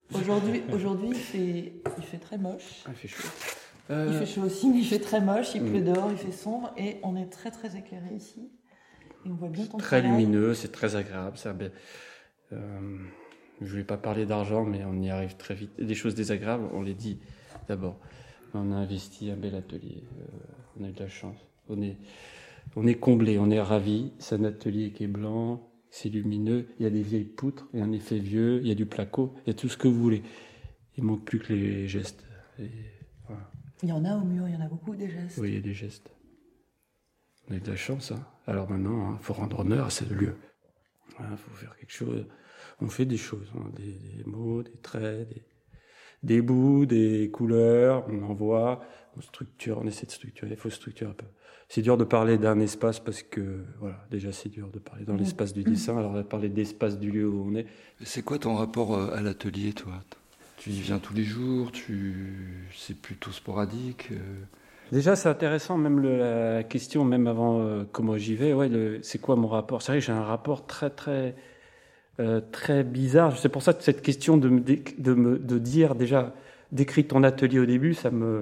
Aujourd'hui, il fait très moche. Ah, il fait chaud. Il fait chaud aussi, mais il fait très moche. Il pleut dehors, il fait sombre, et on est très très éclairé ici. Et on voit bien ton Très travail. lumineux, c'est très agréable. Je ne vais pas parler d'argent, mais on y arrive très vite. Et des choses désagréables, on les dit d'abord. On a investi un bel atelier. On a eu de la chance. On est comblé, on est ravis. C'est un atelier qui est blanc, c'est lumineux. Il y a des vieilles poutres, il y a un effet vieux, il y a du placo, il y a tout ce que vous voulez. Il manque plus que les gestes. Et voilà. Il y en a au mur, il y en a beaucoup des gestes. Oui, il y a des gestes. On a eu de la chance. Hein. Alors maintenant, faut rendre honneur à ce lieu. Il faut faire quelque chose. On fait des choses, hein, des mots, des traits, des bouts, des couleurs. On envoie, on structure, on essaie de structurer. Il faut structurer un peu. C'est dur de parler d'un espace parce que, voilà, déjà c'est dur de parler dans l'espace du dessin. Alors on va parler d'espace du lieu où on est. C'est quoi ton rapport à l'atelier, toi ? Tu y viens tous les jours ? C'est plutôt sporadique ? Déjà, c'est intéressant, même la question, même avant comment j'y vais. Ouais, c'est quoi mon rapport ? C'est vrai que j'ai un rapport très, très, très bizarre. C'est pour ça que cette question de dire déjà, décris ton atelier au début,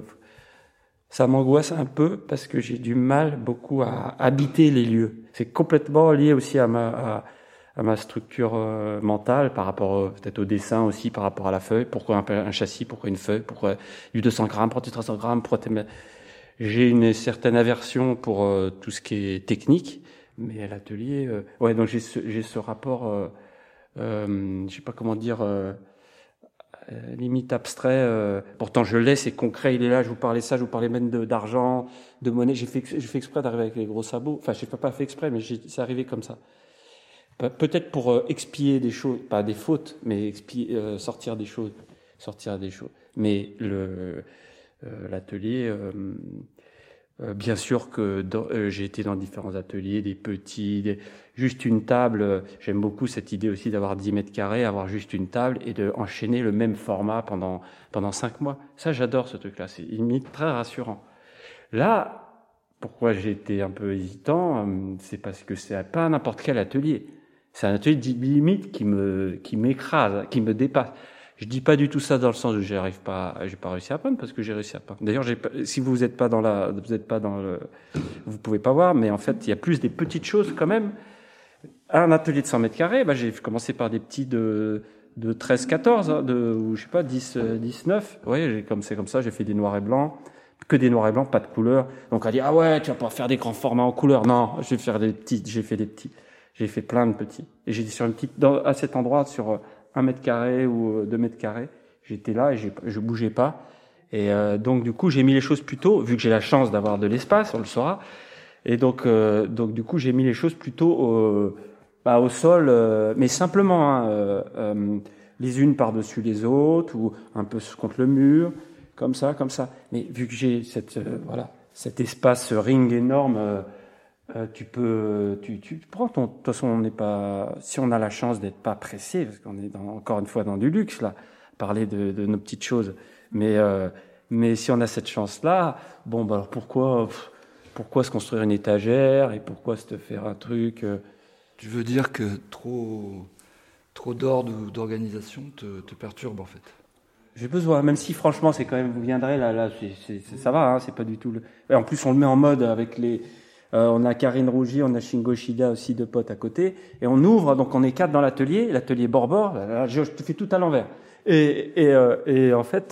ça m'angoisse un peu parce que j'ai du mal beaucoup à habiter les lieux. C'est complètement lié aussi à ma structure mentale par rapport peut-être au dessin aussi, par rapport à la feuille. Pourquoi un châssis ? Pourquoi une feuille ? Pourquoi du 200 grammes ? Pourquoi du 300 grammes ? J'ai une certaine aversion pour tout ce qui est technique, mais à l'atelier, donc j'ai ce rapport, je sais pas comment dire, limite abstrait. Pourtant je l'ai, c'est concret, il est là. Je vous parlais ça, je vous parlais même d'argent, de monnaie. J'ai fait exprès d'arriver avec les gros sabots. Enfin, je n'ai pas fait exprès, mais c'est arrivé comme ça. Peut-être pour expier des choses, pas des fautes, mais sortir des choses. Mais l'atelier, bien sûr que j'ai été dans différents ateliers, des petits, juste une table. J'aime beaucoup cette idée aussi d'avoir 10 mètres carrés, avoir juste une table et de enchaîner le même format pendant 5 mois. Ça, j'adore ce truc-là. C'est limite très rassurant. Là, pourquoi j'ai été un peu hésitant, c'est parce que c'est pas n'importe quel atelier. C'est un atelier limite qui m'écrase, qui me dépasse. Je dis pas du tout ça dans le sens où j'ai pas réussi à peindre, parce que j'ai réussi à peindre. D'ailleurs, si vous vous pouvez pas voir, mais en fait, il y a plus des petites choses quand même. Un atelier de 100 mètres carrés, j'ai commencé par des petits de 13, 14, ou je sais pas, 10, 19. Ouais, c'est comme ça, j'ai fait des noirs et blancs. Que des noirs et blancs, pas de couleur. Donc, on dit, ah ouais, tu vas pas faire des grands formats en couleur. Non, je vais faire des petits. J'ai fait des petits. J'ai fait plein de petits. Et j'étais sur à cet endroit, sur 1 mètre carré ou 2 mètres carrés. J'étais là et je bougeais pas. Et donc du coup, j'ai mis les choses plutôt, vu que j'ai la chance d'avoir de l'espace, on le saura. Et donc du coup, j'ai mis les choses plutôt au sol, mais simplement, les unes par-dessus les autres ou un peu contre le mur, comme ça. Mais vu que j'ai cet espace ring énorme. Tu prends de toute façon, on n'est pas, si on a la chance d'être pas pressé, parce qu'on est encore une fois dans du luxe, là, parler de nos petites choses. Mais si on a cette chance-là, alors pourquoi se construire une étagère et pourquoi se faire un truc, Tu veux dire que trop d'ordre ou d'organisation te perturbe, en fait? J'ai besoin, même si franchement, c'est quand même, vous viendrez là, ça va, hein, c'est pas du tout et en plus, on le met en mode avec on a Karine Rougy, on a Shingo Shida aussi, 2 potes à côté, et on ouvre, donc on est 4 dans l'atelier Borbor, je te fais tout à l'envers. Et en fait,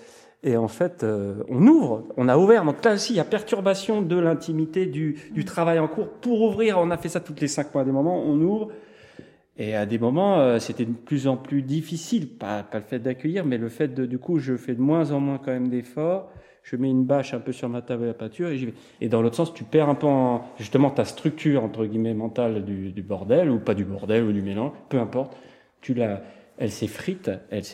on ouvre, on a ouvert, donc là aussi, il y a perturbation de l'intimité du travail en cours. Pour ouvrir, on a fait ça toutes les 5 mois, à des moments, on ouvre, et à des moments, c'était de plus en plus difficile, pas le fait d'accueillir, mais le fait du coup, je fais de moins en moins quand même d'efforts. Je mets une bâche un peu sur ma table à peinture et j'y vais. Et dans l'autre sens, tu perds un peu justement ta structure, entre guillemets, mentale du bordel, ou pas du bordel, ou du mélange, peu importe. Elle s'effrite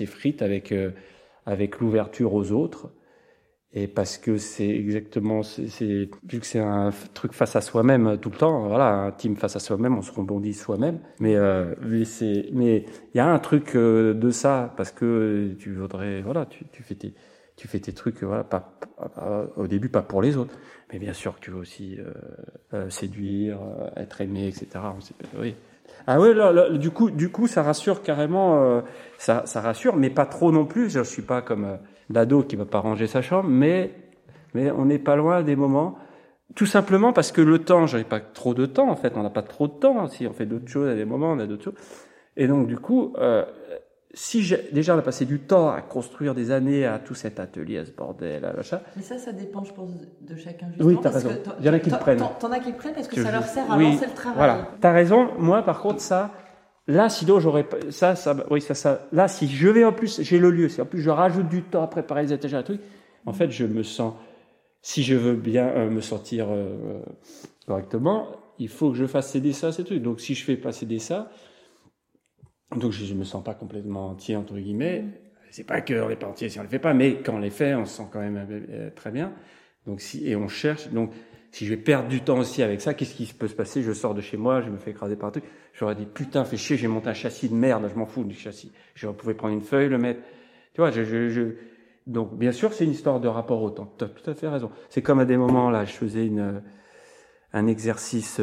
avec l'ouverture aux autres. Et parce que c'est exactement, vu que c'est un truc face à soi-même tout le temps, voilà, un team face à soi-même, on se rebondit soi-même. Mais il y a un truc de ça, parce que tu voudrais, voilà, tu fais tes trucs, voilà, pas au début, pas pour les autres, mais bien sûr que tu veux aussi séduire, être aimé, etc. Oui. Ah ouais, là, du coup, ça rassure carrément. Ça rassure, mais pas trop non plus. Je suis pas comme l'ado qui va pas ranger sa chambre, mais on n'est pas loin des moments. Tout simplement parce que le temps, j'avais pas trop de temps en fait. On n'a pas trop de temps. Si on fait d'autres choses à des moments, on a d'autres choses. Et donc du coup, si déjà on a passé du temps à construire des années à tout cet atelier, à ce bordel, à l'achat. Mais ça dépend, je pense, de chacun justement. Oui, t'as raison. Il y en a qui le prennent. T'en as qui le prennent parce que ça leur sert à lancer le travail. Voilà, t'as raison. Moi, par contre, ça. Là, sinon, j'aurais pas, là, si je vais en plus, j'ai le lieu, si en plus je rajoute du temps à préparer les étagères et tout, en fait, je me sens, si je veux bien me sentir correctement, il faut que je fasse céder ça, ces trucs. Donc, si je fais pas céder ça, donc je me sens pas complètement entier, entre guillemets. C'est pas qu'on n'est pas entier si on le fait pas, mais quand on les fait, on se sent quand même très bien. Donc, et on cherche, donc, si je vais perdre du temps aussi avec ça, qu'est-ce qui peut se passer? Je sors de chez moi, je me fais écraser par un truc. J'aurais dit, putain, fais chier, j'ai monté un châssis de merde, je m'en fous du châssis. Je pouvais prendre une feuille, le mettre. Tu vois, donc, bien sûr, c'est une histoire de rapport au temps. Tu as tout à fait raison. C'est comme à des moments, là, je faisais un exercice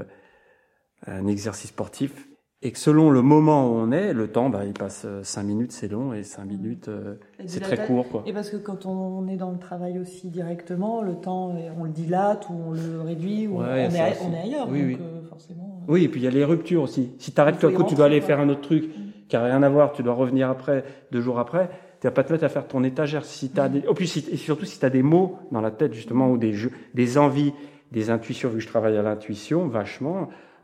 sportif. Et que selon le moment où on est, le temps, il passe 5 minutes, c'est long, et 5 minutes, c'est très court, quoi. Et parce que quand on est dans le travail aussi directement, le temps, on le dilate, ou on le réduit, ou on est ailleurs, oui, donc forcément. Oui, et puis il y a les ruptures aussi. Si t'arrêtes tout à coup, tu dois aller faire un autre truc qui a rien à voir, tu dois revenir après, 2 jours après, tu vas pas te mettre à faire ton étagère. Si t'as et surtout si t'as des mots dans la tête, justement, ou des envies, des intuitions, vu que je travaille à l'intuition, vachement,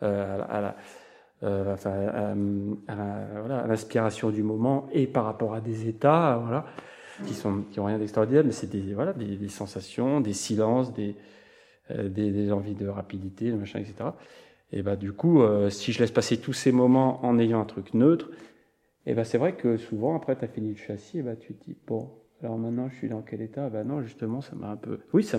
à l'inspiration du moment et par rapport à des états, voilà, qui ont rien d'extraordinaire, mais c'est des sensations, des silences, des envies de rapidité, de machin, etc. Et du coup, si je laisse passer tous ces moments en ayant un truc neutre, c'est vrai que souvent après t'as fini le châssis, tu te dis bon, alors maintenant je suis dans quel état? Non, justement, ça m'a un peu,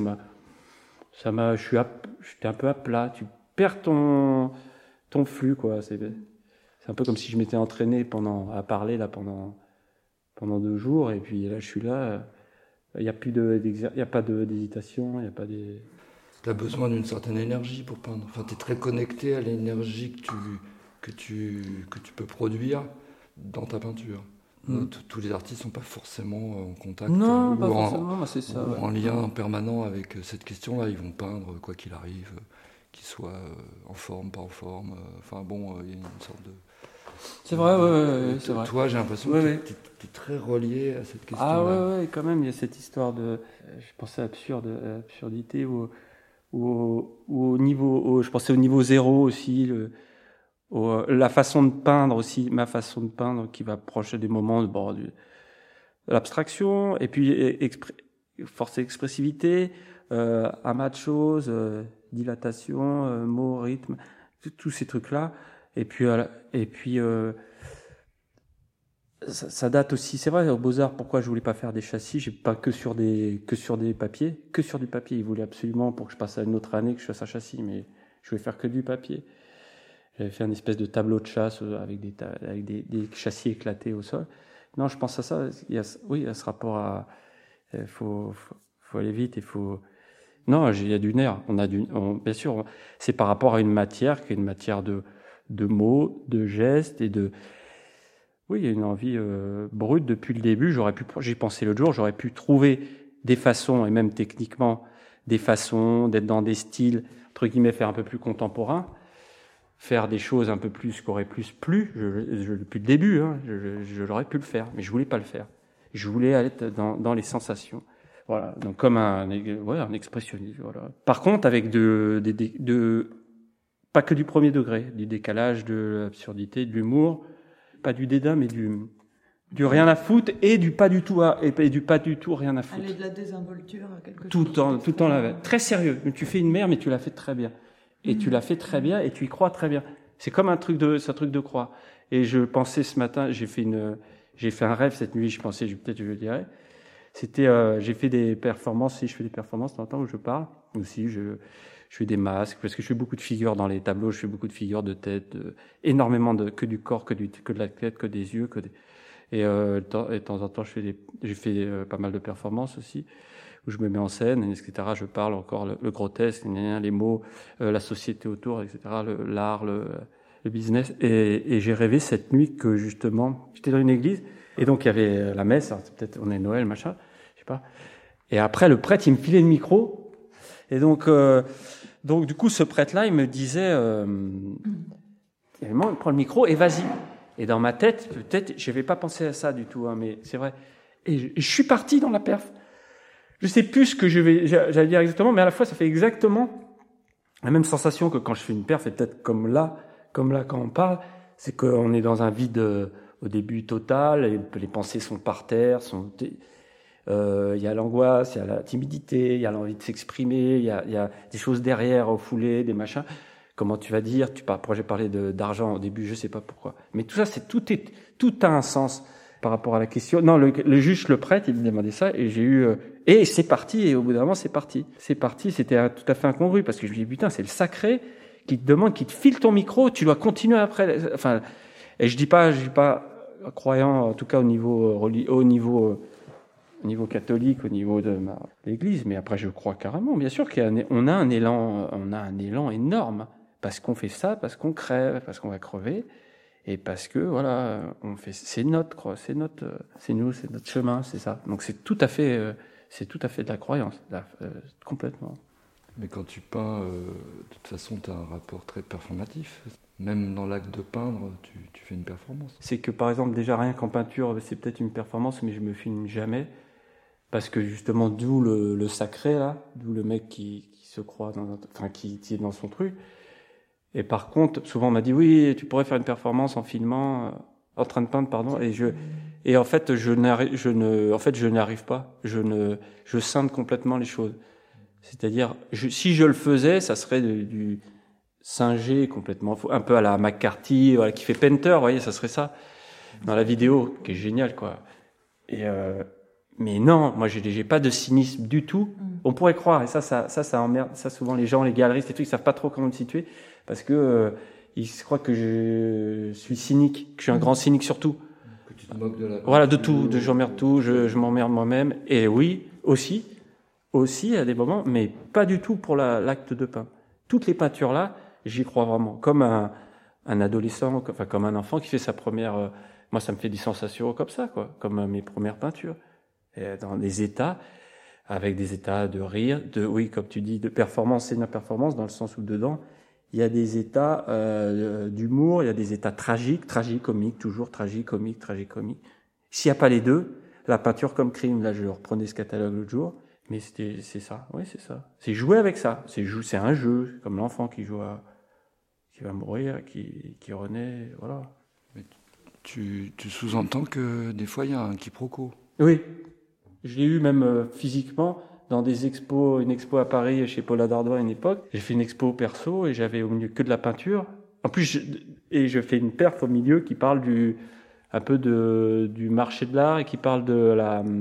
j'étais un peu à plat. Tu perds ton flux, quoi. C'est un peu comme si je m'étais entraîné à parler là pendant 2 jours, et puis là je suis là, il y a pas d'hésitation, il y a pas des. T'as besoin d'une certaine énergie pour peindre. Enfin, t'es très connecté à l'énergie que tu peux produire dans ta peinture. Tous les artistes sont pas forcément en contact c'est ça, en lien permanent avec cette question-là. Ils vont peindre quoi qu'il arrive, qu'il soit en forme, pas en forme. Il y a une sorte de. C'est vrai, c'est vrai. Toi, j'ai l'impression que tu es très relié à cette question-là. Ah ouais, quand même, il y a cette histoire de. Je pensais à absurdité ou au niveau. Je pensais au niveau 0 aussi. La façon de peindre aussi, ma façon de peindre qui va proche des moments de l'abstraction, et puis force d'expressivité, amas de choses, dilatation, mots, rythme, tous ces trucs-là. Et puis ça date aussi, c'est vrai, aux Beaux-Arts, pourquoi je voulais pas faire des châssis, j'ai pas que sur des papiers, que sur du papier. Ils voulaient absolument, pour que je passe à une autre année, que je fasse un châssis, mais je voulais faire que du papier. J'avais fait une espèce de tableau de chasse avec des châssis éclatés au sol. Non, je pense à ça. Il y a ce rapport à, faut aller vite, non, il y a du nerf. Bien sûr, c'est par rapport à une matière qui est une matière de mots, de gestes et de. Oui, il y a une envie brute depuis le début. J'y pensé l'autre jour, j'aurais pu trouver des façons, et même techniquement, des façons d'être dans des styles, entre guillemets, faire un peu plus contemporain, faire des choses un peu plus, qui auraient plus plu. Depuis le début, je l'aurais pu le faire, mais je voulais pas le faire. Je voulais être dans les sensations. Voilà, donc comme un expressionniste. Voilà. Par contre, avec pas que du premier degré, du décalage, de l'absurdité, de l'humour, pas du dédain, mais du rien à foutre et du pas du tout rien à foutre. Aller de la désinvolture à quelque chose. Tout le temps là, très sérieux. Tu fais une merde, mais tu l'as fait très bien. Et tu l'as fait très bien et tu y crois très bien. C'est comme un truc de croix. Et je pensais ce matin, j'ai fait un rêve cette nuit, je pensais, peut-être je le dirais. C'était, j'ai fait des performances, je fais des performances dans le temps où je parle. Aussi, je fais des masques, parce que je fais beaucoup de figures dans les tableaux, je fais beaucoup de figures de tête, énormément que du corps, que de la tête, que des yeux, et de temps en temps, j'ai fait pas mal de performances aussi, où je me mets en scène, etc. Je parle encore le grotesque, les mots, la société autour, etc. L'art, le business. Et j'ai rêvé cette nuit que justement, j'étais dans une église et donc il y avait la messe. Alors, peut-être on est Noël, machin, je sais pas. Et après le prêtre, il me filait le micro. Et donc du coup, ce prêtre-là, il me disait, prends le micro et vas-y. Et dans ma tête, peut-être, je n'avais pas pensé à ça du tout, hein, mais c'est vrai. Et je suis parti dans la perf. Je sais plus ce que j'allais dire exactement, mais à la fois, ça fait exactement la même sensation que quand je fais une perf, et peut-être comme là quand on parle, c'est qu'on est dans un vide au début total, et les pensées sont par terre, il y a l'angoisse, il y a la timidité, il y a l'envie de s'exprimer, il y a des choses derrière au foulé, des machins. Comment tu vas dire, pourquoi j'ai parlé d'argent au début, je sais pas pourquoi. Mais tout ça, tout a un sens par rapport à la question. Non, le juge, le prêtre, il me demandait ça, et j'ai eu, et c'est parti, et au bout d'un moment, c'est parti. C'était tout à fait incongru, parce que je me dis, putain, c'est le sacré qui te demande, qui te file ton micro, tu dois continuer après, enfin, et je dis pas croyant, en tout cas au niveau catholique, au niveau de l'église, mais après, je crois carrément, bien sûr qu'on a un élan énorme. Parce qu'on fait ça, parce qu'on crève, parce qu'on va crever, et parce que voilà, c'est notre chemin, c'est ça. Donc c'est tout à fait de la croyance, complètement. Mais quand tu peins, de toute façon, tu as un rapport très performatif. Même dans l'acte de peindre, tu fais une performance. C'est que par exemple, déjà rien qu'en peinture, c'est peut-être une performance, mais je me filme jamais, parce que justement, d'où le sacré là, d'où le mec qui se croit qui est dans son truc. Et par contre, souvent on m'a dit oui, tu pourrais faire une performance en filmant, en train de peindre, pardon. Et en fait, je n'arrive pas. Je scinde complètement les choses. C'est-à-dire, si je le faisais, ça serait du singé complètement, un peu à la McCarthy, voilà, qui fait Painter, vous voyez, ça serait ça dans la vidéo, qui est génial, quoi. Mais non, moi j'ai pas de cynisme du tout. On pourrait croire, et ça emmerde, ça souvent les gens, les galeristes et tout, ils savent pas trop comment me situer. Parce que ils croient que je suis cynique, que je suis un grand cynique sur tout. Que tu te moques de la... Voilà, de tout, j'emmerde tout, je m'emmerde moi-même. Et oui, aussi à des moments, mais pas du tout pour l'acte de peindre. Toutes les peintures là, j'y crois vraiment. Comme un adolescent, comme un enfant qui fait sa première... moi, ça me fait des sensations comme ça, quoi. Comme mes premières peintures. Et dans des états, avec des états de rire, oui, comme tu dis, de performance, c'est une performance dans le sens où dedans, il y a des états d'humour, il y a des états tragicomiques, toujours tragicomique. S'il n'y a pas les deux, la peinture comme crime, là je reprenais ce catalogue l'autre jour, mais c'est ça, oui c'est ça. C'est jouer avec ça, c'est un jeu, comme l'enfant qui va mourir, qui renaît, voilà. Mais tu sous-entends que des fois il y a un quiproquo. Oui, je l'ai eu même physiquement. Dans des expos, une expo à Paris chez Paula Dardois à une époque, j'ai fait une expo perso et j'avais au milieu que de la peinture. En plus, je fais une perf au milieu qui parle un peu du marché de l'art et qui parle de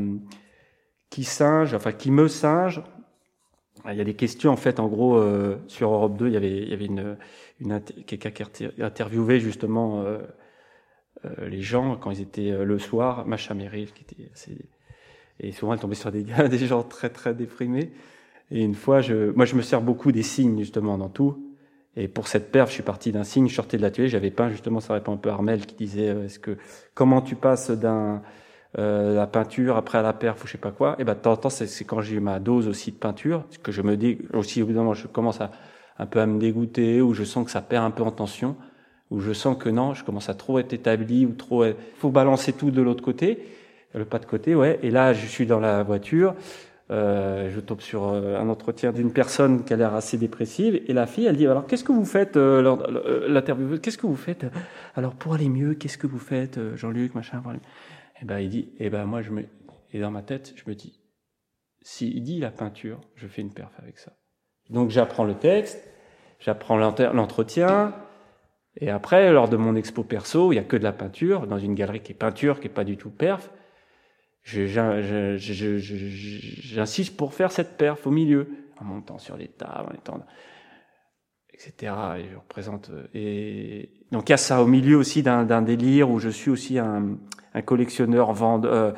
qui me singe. Il y a des questions en fait, en gros, sur Europe 2, il y avait quelqu'un qui interviewait justement les gens quand ils étaient le soir, Macha Merrill, qui était assez... Et souvent, elle tombait sur des gens très, très déprimés. Et une fois, moi, je me sers beaucoup des signes, justement, dans tout. Et pour cette perf, je suis parti d'un signe, je sortais de l'atelier, j'avais peint, justement, ça répond un peu à Armel, qui disait, comment tu passes la peinture après à la perf ou je sais pas quoi. Et de temps en temps, c'est quand j'ai eu ma dose aussi de peinture, que je me dis, aussi, évidemment, je commence un peu à me dégoûter, ou je sens que ça perd un peu en tension, ou je sens que non, je commence à trop être établi, ou faut balancer tout de l'autre côté. Le pas de côté, ouais. Et là, je suis dans la voiture, je tombe sur un entretien d'une personne qui a l'air assez dépressive, et la fille, elle dit, alors, qu'est-ce que vous faites, l'intervieweuse, qu'est-ce que vous faites, alors, pour aller mieux, qu'est-ce que vous faites, Jean-Luc, machin, et il dit, moi, et dans ma tête, je me dis, s'il dit la peinture, je fais une perf avec ça. Donc, j'apprends le texte, j'apprends l'entretien, et après, lors de mon expo perso, il y a que de la peinture, dans une galerie qui est peinture, qui est pas du tout perf, j'insiste pour faire cette perf au milieu, en montant sur les tables, en étant, etc. Et je représente. Et donc il y a ça au milieu aussi d'un délire où je suis aussi un collectionneur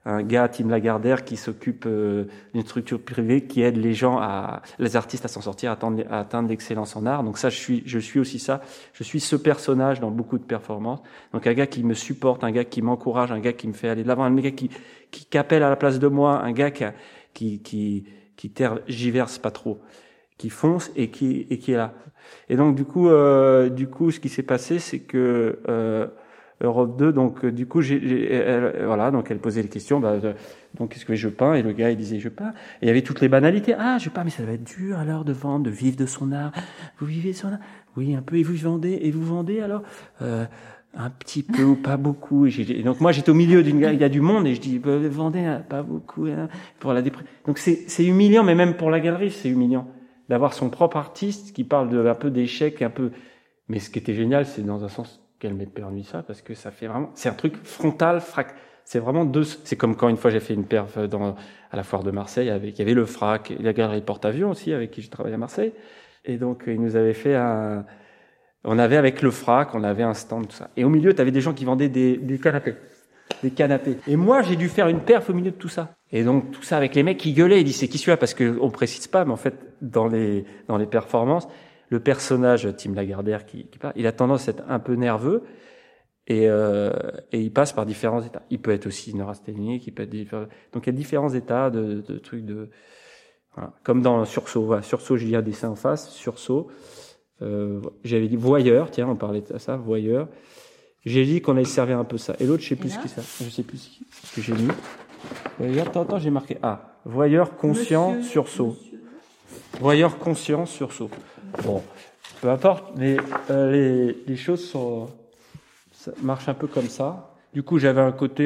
un gars, Tim Lagardère, qui s'occupe d'une structure privée qui aide les artistes à s'en sortir, à atteindre l'excellence en art. Donc ça, je suis aussi ça. Je suis ce personnage dans beaucoup de performances. Donc un gars qui me supporte, un gars qui m'encourage, un gars qui me fait aller de l'avant, un gars qui appelle à la place de moi, un gars qui tergiverse pas trop, qui fonce et qui est là. Et donc du coup, ce qui s'est passé, c'est que Europe 2, donc du coup, donc elle posait les questions, donc qu'est-ce que je peins? Et le gars il disait je peins. Et il y avait toutes les banalités. Ah, je peins, mais ça va être dur alors de vendre, de vivre de son art. Vous vivez de son art? Oui, un peu. Et vous vendez alors? Un petit peu ou pas beaucoup. Et donc moi j'étais au milieu il y a du monde et je dis vendez pas beaucoup pour la dépression. Donc c'est humiliant, mais même pour la galerie c'est humiliant d'avoir son propre artiste qui parle un peu d'échec, un peu. Mais ce qui était génial, c'est dans un sens qu'elle m'ait permis ça, parce que ça fait vraiment, c'est un truc frontal, c'est vraiment c'est comme quand une fois j'ai fait une perf à la foire de Marseille il y avait le FRAC et la galerie Porte-Avions aussi, avec qui j'ai travaillé à Marseille. Et donc, ils nous avaient fait on avait avec le FRAC, on avait un stand, tout ça. Et au milieu, t'avais des gens qui vendaient des canapés. Des canapés. Et moi, j'ai dû faire une perf au milieu de tout ça. Et donc, tout ça avec les mecs qui gueulaient, ils disaient, c'est qui celui-là? Parce que on précise pas, mais en fait, dans les performances, le personnage, Tim Lagardère, qui parle, il a tendance à être un peu nerveux, et il passe par différents états. Il peut être aussi neurasthénique, il peut être donc il y a différents états de trucs de, voilà. Comme dans Sursaut. Voilà. Sursaut, j'ai dit un dessin en face, Sursaut. J'avais dit voyeur, tiens, on parlait de ça, voyeur. J'ai dit qu'on allait servir un peu ça. Et l'autre, je sais plus ce qui c'est. Je sais plus ce que j'ai mis. Attends, j'ai marqué. Ah, voyeur conscient, sursaut. Voyeur conscient, sursaut. Bon, peu importe, mais les choses ça marche un peu comme ça. Du coup, j'avais un côté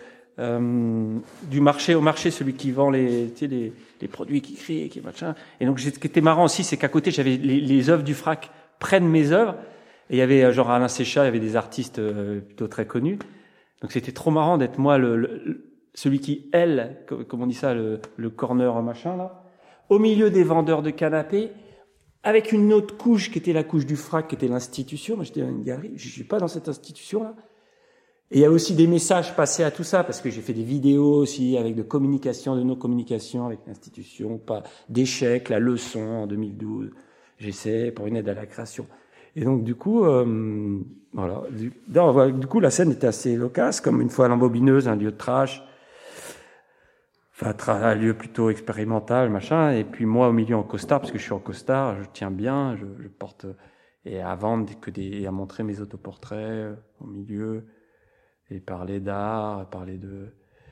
du marché au marché, celui qui vend les produits qui crient, qui machin. Et donc, ce qui était marrant aussi, c'est qu'à côté, j'avais les œuvres du FRAC prennent mes œuvres. Et il y avait genre Alain Séchat, il y avait des artistes plutôt très connus. Donc c'était trop marrant d'être moi celui qui comme on dit ça, le corner machin là, au milieu des vendeurs de canapés, avec une autre couche qui était la couche du FRAC, qui était l'institution. Moi j'étais dans une galerie, je suis pas dans cette institution là. Et il y a aussi des messages passés à tout ça, parce que j'ai fait des vidéos aussi avec de communication, de non-communication avec l'institution, pas d'échec, la leçon en 2012. J'essaie pour une aide à la création. Et donc du coup, voilà. Du coup, la scène était assez loquace, comme une fois à l'embobineuse, un lieu de trash, enfin un lieu plutôt expérimental, machin. Et puis moi au milieu en costard, parce que je suis en costard, je tiens bien, je porte et à vendre et à montrer mes autoportraits au milieu et parler d'art, parler de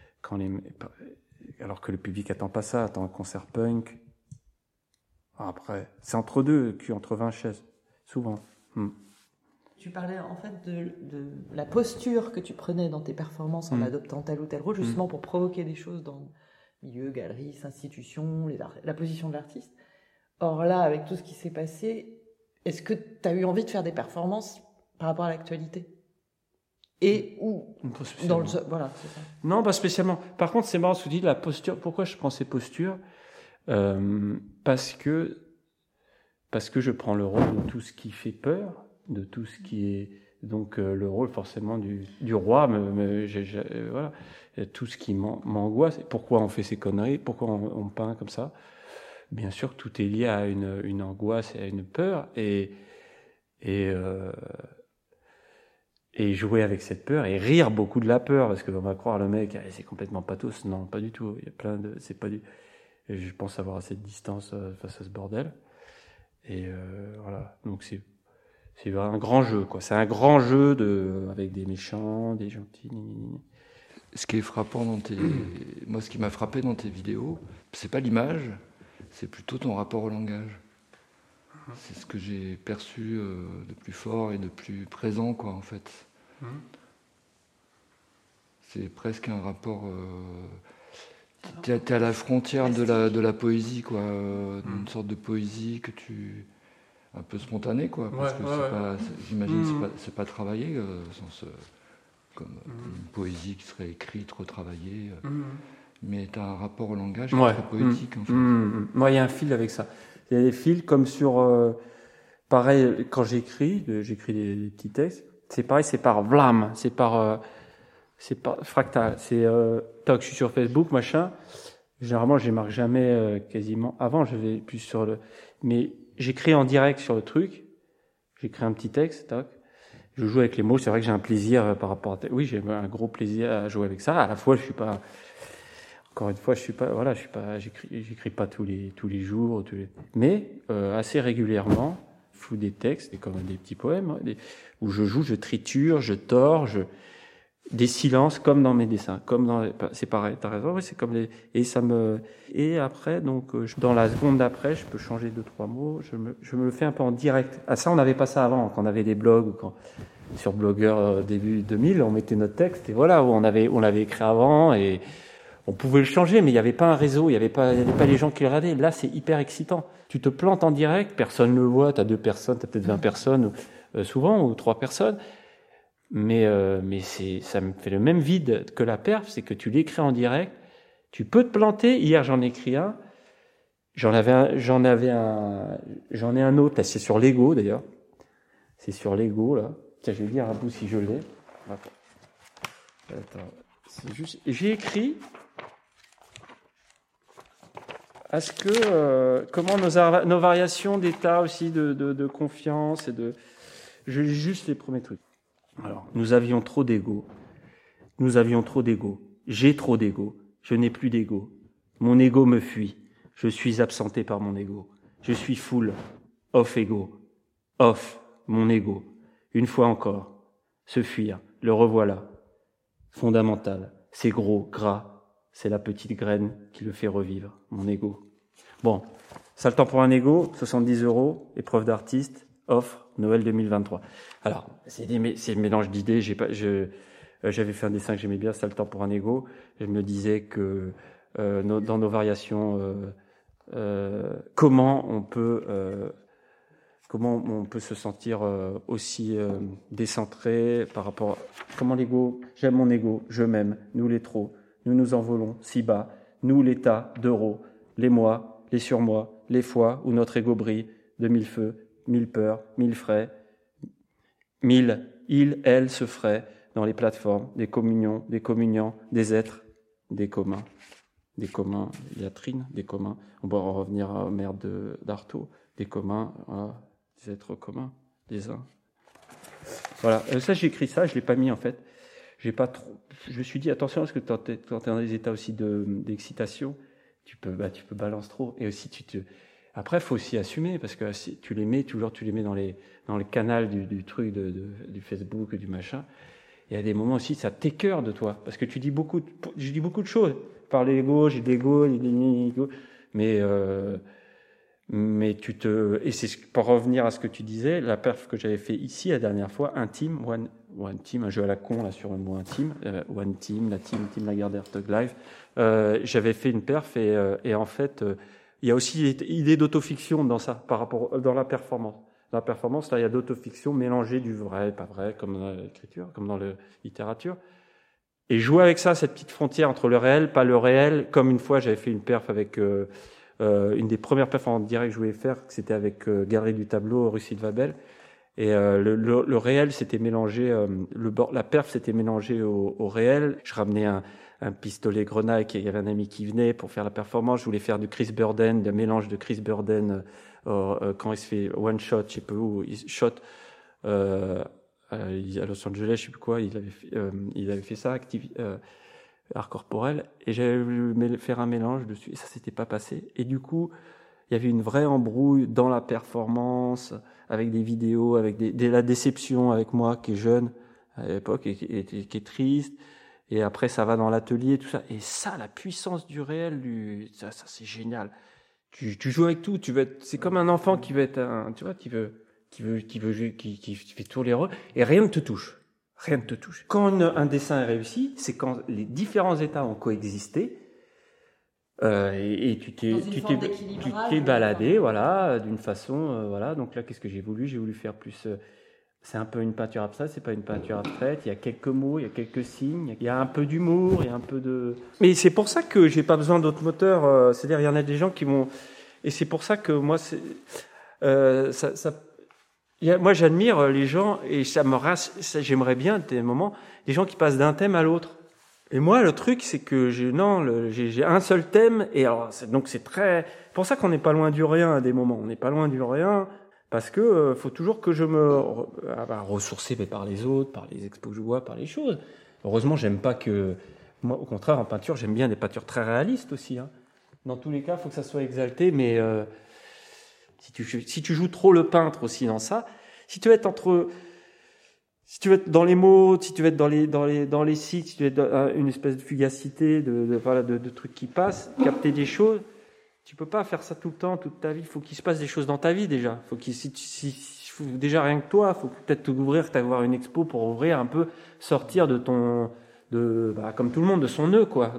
alors que le public attend pas ça, attend un concert punk. Après, c'est entre deux, cul entre 20 chaises, souvent. Tu parlais en fait de la posture que tu prenais dans tes performances en adoptant tel ou tel rôle, justement pour provoquer des choses dans le milieu, galerie, institution, la position de l'artiste. Or là, avec tout ce qui s'est passé, est-ce que tu as eu envie de faire des performances par rapport à l'actualité? Et ou dans le... Voilà, c'est ça. Non, pas spécialement. Par contre, c'est marrant ce que tu dis, la posture. Pourquoi je prends ces postures? Parce que je prends le rôle de tout ce qui fait peur, de tout ce qui est donc le rôle forcément du roi. Voilà, tout ce qui m'angoisse. Pourquoi on fait ces conneries? Pourquoi on peint comme ça? Bien sûr, tout est lié à une angoisse et à une peur, et jouer avec cette peur et rire beaucoup de la peur, parce que on va croire le mec, c'est complètement pathos. Non, pas du tout. Il y a c'est pas du. Et je pense avoir assez de distance face à ce bordel. Et voilà. Donc c'est un grand jeu, quoi. C'est un grand jeu avec des méchants, des gentils. Ce qui est frappant moi, ce qui m'a frappé dans tes vidéos, c'est pas l'image, c'est plutôt ton rapport au langage. C'est ce que j'ai perçu de plus fort et de plus présent, quoi, en fait. C'est presque un rapport. T'es à la frontière de la poésie, quoi, d'une sorte de poésie que un peu spontanée, quoi, parce que j'imagine c'est pas travaillé comme une poésie qui serait écrite, retravaillée, mais t'as un rapport au langage qui est très poétique, en fait. Moi, il y a un fil avec ça. Il y a des fils comme sur pareil quand j'écris des petits textes. C'est pareil, c'est par vlam, c'est par C'est pas fractal. C'est toc, je suis sur Facebook, machin. Généralement, je les marque jamais quasiment. Avant, je vais plus sur le. Mais j'écris en direct sur le truc. J'écris un petit texte, toc. Je joue avec les mots. C'est vrai que j'ai un plaisir par rapport à. Oui, j'ai un gros plaisir à jouer avec ça. À la fois, je suis pas. Encore une fois, je suis pas. Voilà, je suis pas. J'écris pas tous les jours, mais assez régulièrement. Fous des textes, comme des petits poèmes, où je joue, je triture, je tords, des silences comme dans mes dessins, c'est pareil, t'as raison, oui, c'est comme et après, donc, dans la seconde d'après, je peux changer 2-3 mots, je me le fais un peu en direct. Ah, ça, on n'avait pas ça avant, quand on avait des blogs, ou sur Blogueur début 2000, on mettait notre texte, et voilà, on l'avait écrit avant, et on pouvait le changer, mais il n'y avait pas un réseau, il n'y avait pas les gens qui le regardaient. Là, c'est hyper excitant. Tu te plantes en direct, personne ne le voit, tu as 2 personnes, tu as peut-être 20 personnes, souvent, ou 3 personnes. Mais ça me fait le même vide que la perf, c'est que tu l'écris en direct, tu peux te planter. Hier, j'en ai écrit un. J'en ai un autre, là, c'est sur Lego, d'ailleurs. C'est sur Lego, là. Tiens, je vais dire à bout si je l'ai. Attends. C'est juste, j'ai écrit à ce que comment nos variations d'état aussi de confiance et je lis juste les premiers trucs. Alors, nous avions trop d'ego. J'ai trop d'ego. Je n'ai plus d'ego. Mon ego me fuit. Je suis absenté par mon ego. Je suis full. Off ego. Off mon ego. Une fois encore. Se fuir. Le revoilà. Fondamental. C'est gros, gras. C'est la petite graine qui le fait revivre. Mon ego. Bon. Ça le temps pour un ego. 70 €. Épreuve d'artiste. Offre. Noël 2023. Alors, c'est le mélange d'idées. J'avais fait un dessin que j'aimais bien. Ça le temps pour un ego. Je me disais que dans nos variations, comment on peut se sentir aussi décentré par rapport à comment l'ego, j'aime mon ego, je m'aime, nous les trop, nous nous envolons si bas, nous les tas d'euros, les moi, les surmoi, les fois où notre ego brille de 1000 feux, 1000 peurs, 1000 frais, 1000, il, elle se ferait dans les plateformes, des communions, des communiants, des êtres, des communs, latrines, des communs. On va en revenir à merde d'Artaud, des communs, voilà. Des êtres communs, des uns. Voilà, ça j'ai écrit ça, je l'ai pas mis en fait. J'ai pas trop. Je me suis dit attention parce que quand t'es dans des états aussi d'excitation, tu peux balancer trop et aussi Après faut aussi assumer parce que si tu les mets dans le canal du truc du Facebook du machin. Il y a des moments aussi ça t'écœure de toi parce que je dis beaucoup de choses. Par l'ego, j'ai de l'ego, mais et c'est pour revenir à ce que tu disais, la perf que j'avais fait ici la dernière fois, intime, one team, un jeu à la con là sur le mot intime, one team, la team Lagardère Tug Live. J'avais fait une perf et en fait, il y a aussi idée d'autofiction dans ça, par rapport dans la performance. Dans la performance, là, il y a d'autofiction mélangée du vrai, pas vrai, comme dans l'écriture, comme dans la littérature. Et jouer avec ça, cette petite frontière entre le réel, pas le réel, comme une fois j'avais fait une perf avec une des premières performances directes que je voulais faire, c'était avec Galerie du Tableau, Russie de Vabel. Et le réel s'était mélangé, la perf s'était mélangée au réel. Je ramenais un pistolet grenaille, il y avait un ami qui venait pour faire la performance. Je voulais faire du Chris Burden, le mélange de Chris Burden quand il se fait one shot, je sais pas où, il shot à Los Angeles, je sais plus quoi. Il avait fait ça, art corporel, et j'avais voulu faire un mélange dessus, et ça s'était pas passé. Et du coup, il y avait une vraie embrouille dans la performance, avec des vidéos, avec la déception avec moi qui est jeune à l'époque et qui est triste. Et après, ça va dans l'atelier, tout ça. Et ça, la puissance du réel, ça c'est génial. Tu joues avec tout. C'est comme un enfant qui veut être qui veut jouer, qui fait tous les rôles, et rien ne te touche. Rien ne te touche. Quand un dessin est réussi, c'est quand les différents états ont coexisté, et tu t'es baladé, voilà, d'une façon, voilà. Donc là, qu'est-ce que j'ai voulu faire plus. C'est un peu une peinture abstraite, c'est pas une peinture abstraite. Il y a quelques mots, il y a quelques signes, il y a un peu d'humour, il y a un peu de. Mais c'est pour ça que j'ai pas besoin d'autres moteurs. C'est-à-dire, il y en a des gens qui vont. Et c'est pour ça que moi, Moi, j'admire les gens, et j'aimerais bien, des moments, les gens qui passent d'un thème à l'autre. Et moi, le truc, c'est que j'ai un seul thème, et alors, donc c'est pour ça qu'on n'est pas loin du rien à des moments. On n'est pas loin du rien, parce que faut toujours que je me ressourcer par les autres, par les expos que je vois, par les choses. Heureusement, j'aime pas que, moi, au contraire, en peinture, j'aime bien des peintures très réalistes aussi, hein. Dans tous les cas, il faut que ça soit exalté, mais si tu joues trop le peintre aussi dans ça, si tu veux être dans les mots, si tu veux être dans les cycles, si tu veux être dans une espèce de fugacité, de trucs qui passent, capter des choses, tu peux pas faire ça tout le temps, toute ta vie. Il faut qu'il se passe des choses dans ta vie déjà. Faut déjà rien que toi, faut peut-être t'avoir une expo pour ouvrir un peu, sortir comme tout le monde, de son nœud, quoi,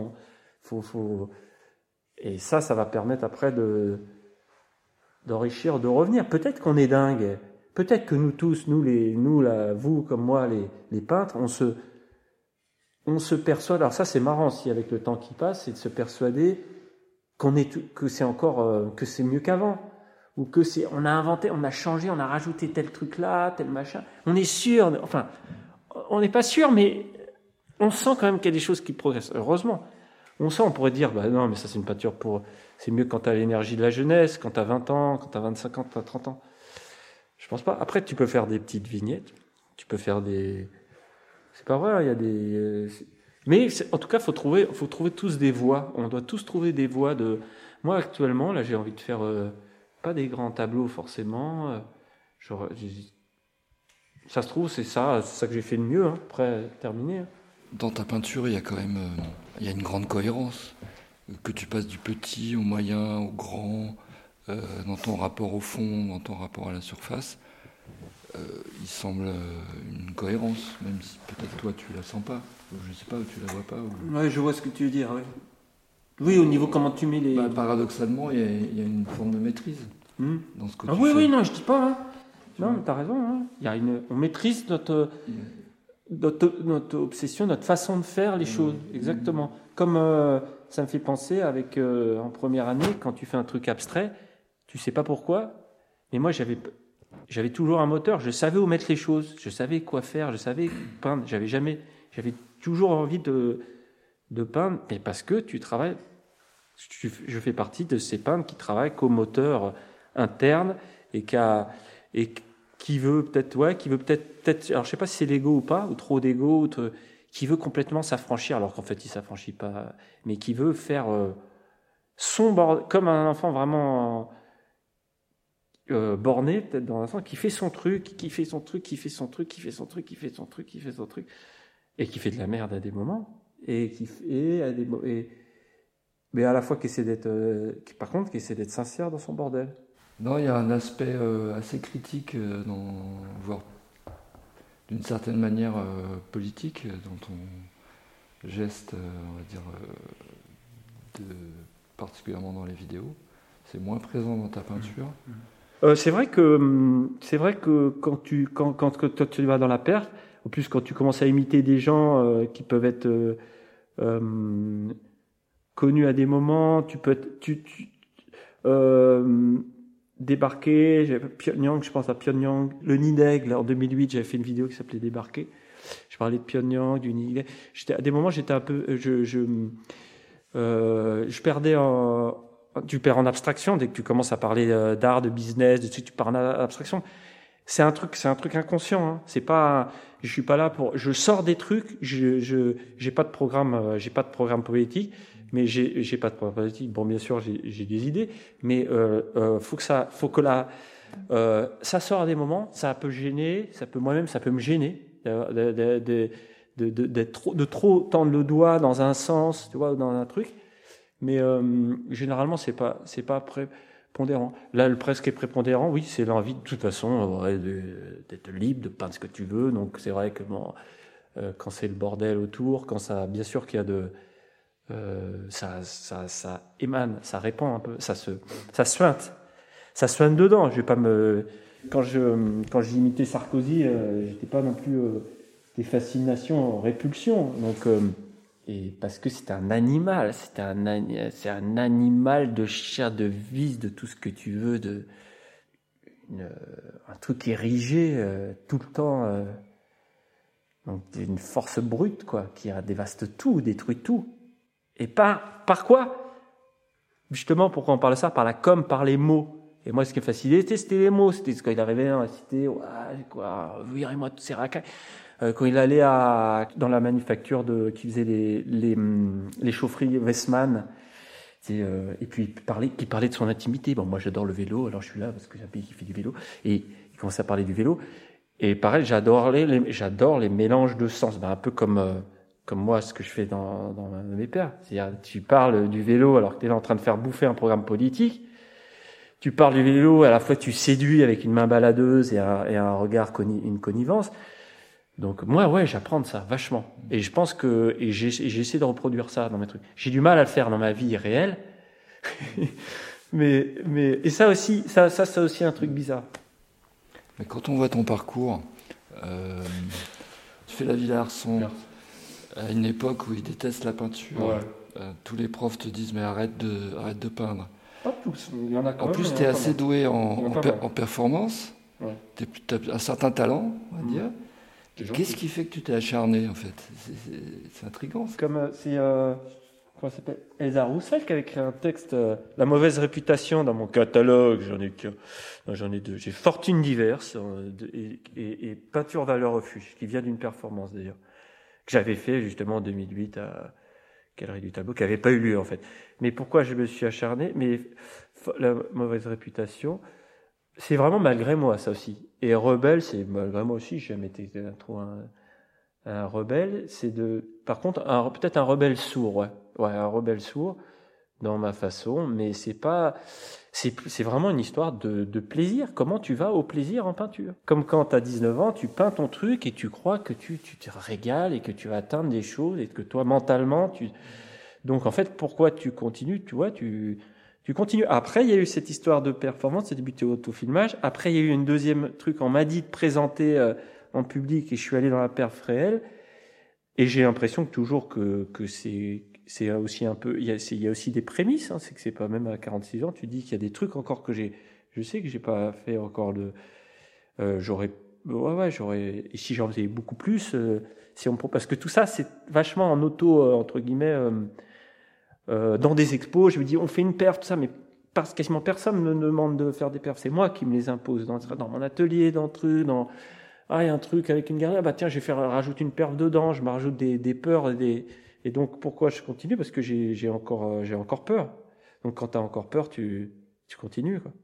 et ça va permettre après d'enrichir, de revenir. Peut-être qu'on est dingue. Peut-être que nous tous, vous comme moi, les peintres, on se persuade. Alors ça, c'est marrant aussi avec le temps qui passe, c'est de se persuader que c'est encore, que c'est mieux qu'avant, ou que on a inventé, on a changé, on a rajouté tel truc là, tel machin. On est sûr, enfin, on n'est pas sûr, mais on sent quand même qu'il y a des choses qui progressent. Heureusement. On pourrait dire, non, mais ça c'est une peinture c'est mieux quand t'as l'énergie de la jeunesse, quand t'as 20 ans, quand t'as 25 ans, quand t'as 30 ans. Je pense pas. Après, tu peux faire des petites vignettes, tu peux faire c'est pas vrai, il y a des, mais en tout cas, faut trouver tous des voies. On doit tous trouver des voies moi actuellement, là, j'ai envie de faire, pas des grands tableaux forcément, ça se trouve, c'est ça que j'ai fait de mieux, hein, après, terminé. Hein. Dans ta peinture, il y a quand même il y a une grande cohérence. Que tu passes du petit au moyen, au grand, dans ton rapport au fond, dans ton rapport à la surface, il semble une cohérence, même si peut-être toi tu la sens pas, je sais pas, tu la vois pas. Ouais, je vois ce que tu veux dire, oui. Oui, au niveau comment tu mets les... paradoxalement, il y a une forme de maîtrise dans ce que tu fais. Oui, non, je dis pas, hein. Non, mais t'as raison, hein. On maîtrise notre obsession, notre façon de faire les choses, exactement. Comme ça me fait penser avec en première année, quand tu fais un truc abstrait, tu sais pas pourquoi, mais moi j'avais toujours un moteur, je savais où mettre les choses, je savais quoi faire, je savais peindre, j'avais toujours envie de peindre, mais parce que tu travailles, je fais partie de ces peintres qui travaillent qu'au moteur interne et qui veut peut-être, alors je sais pas si c'est l'ego ou pas, ou trop d'ego, qui veut complètement s'affranchir, alors qu'en fait il s'affranchit pas, mais qui veut faire son bord, comme un enfant vraiment borné, peut-être dans un sens, qui fait son truc, et qui fait de la merde à des moments, mais à la fois qui essaie d'être sincère dans son bordel. Non, il y a un aspect assez critique, voire d'une certaine manière politique dans ton geste, on va dire, particulièrement dans les vidéos. C'est moins présent dans ta peinture. C'est vrai que quand tu vas dans la perf, en plus quand tu commences à imiter des gens qui peuvent être connus à des moments, tu peux débarquer. Pyongyang, je pense à Pyongyang, le nid d'aigle. En 2008, j'avais fait une vidéo qui s'appelait Débarquer. Je parlais de Pyongyang, du nid d'aigle. À des moments, j'étais un peu, je perdais tu perds en abstraction dès que tu commences à parler d'art, de business, tu pars en abstraction. C'est un truc inconscient, hein. C'est pas, je suis pas là je sors des trucs, j'ai pas de programme poétique, mais j'ai pas de programme poétique. Bon, bien sûr, j'ai des idées, mais faut que ça sort à des moments, ça peut gêner, ça peut me gêner de trop tendre le doigt dans un sens, tu vois, dans un truc. Mais généralement, c'est pas prépondérant. Là, le presque est prépondérant, oui, c'est l'envie de toute façon d'être libre, de peindre ce que tu veux. Donc c'est vrai que quand c'est le bordel autour, quand ça, bien sûr qu'il y a ça émane, ça répand un peu, ça se feinte dedans. Je vais pas quand j'ai imité Sarkozy, j'étais pas non plus des fascinations, répulsions. Donc et parce que c'est un animal, c'est un animal de chair, de vice, de tout ce que tu veux, un truc érigé tout le temps. Donc une force brute, quoi, qui dévaste tout, détruit tout. Et par quoi? Justement, pourquoi on parle de ça? Par la com, par les mots. Et moi, ce qui est facile, c'était les mots. C'était quand il arrivait dans la cité, virez-moi tous ces racailles. Quand il allait dans la manufacture qui faisait les chaufferies Westman, et puis qui parlait de son intimité. Bon, moi, j'adore le vélo, alors je suis là parce que j'ai un pays qui fait du vélo. Et il commençait à parler du vélo. Et pareil, j'adore les mélanges de sens. Un peu comme moi, ce que je fais dans mes pères. C'est-à-dire, tu parles du vélo alors que tu es là en train de faire bouffer un programme politique. Tu parles du vélo, à la fois tu séduis avec une main baladeuse et un regard, une connivence. Donc moi, ouais, j'apprends de ça, vachement. Et je pense j'essaie de reproduire ça dans mes trucs. J'ai du mal à le faire dans ma vie réelle. et ça aussi, ça c'est aussi un truc bizarre. Mais quand on voit ton parcours, tu fais la Villa Arson à une époque où ils détestent la peinture. Ouais. Tous les profs te disent mais arrête de peindre. Pas tous, il y en a quand même. En plus, tu es assez doué en performance. Ouais. Tu as un certain talent, on va dire. Qu'est-ce qui fait que tu t'es acharné, en fait? C'est intriguant. C'est comment ça s'appelle, Elsa Roussel qui avait écrit un texte, La mauvaise réputation, dans mon catalogue. J'en ai deux. J'ai Fortune diverse et Peinture valeur refuge, qui vient d'une performance d'ailleurs, que j'avais fait justement en 2008 à Galerie du Tableau, qui n'avait pas eu lieu en fait. Mais pourquoi je me suis acharné? Mais la mauvaise réputation, c'est vraiment malgré moi, ça aussi. Et rebelle, c'est malgré moi aussi. J'ai jamais été trop un rebelle. Par contre, peut-être un rebelle sourd, ouais, un rebelle sourd dans ma façon. Mais c'est vraiment une histoire de plaisir. Comment tu vas au plaisir en peinture? Comme quand tu as 19 ans, tu peins ton truc et tu crois que tu te régales et que tu vas atteindre des choses et que toi, mentalement, Donc, en fait, pourquoi tu continues? Tu vois, tu continues. Après, il y a eu cette histoire de performance, c'est débuté au autofilmage. Après, il y a eu une deuxième truc, on m'a dit de présenter en public et je suis allé dans la perf réelle. Et j'ai l'impression que toujours que c'est aussi un peu, il y a aussi des prémices, hein, c'est que c'est pas même à 46 ans, tu dis qu'il y a des trucs encore je sais que j'ai pas fait encore j'aurais, et si j'en faisais beaucoup plus, parce que tout ça, c'est vachement en auto, entre guillemets, dans des expos, je me dis, on fait une perf, tout ça, mais quasiment personne me demande de faire des perfs. C'est moi qui me les impose dans mon atelier, il y a un truc avec une galerie, tiens, je vais rajouter une perf dedans, je me rajoute des peurs et donc pourquoi je continue? Parce que j'ai encore peur. Donc quand tu as encore peur, tu continues, quoi.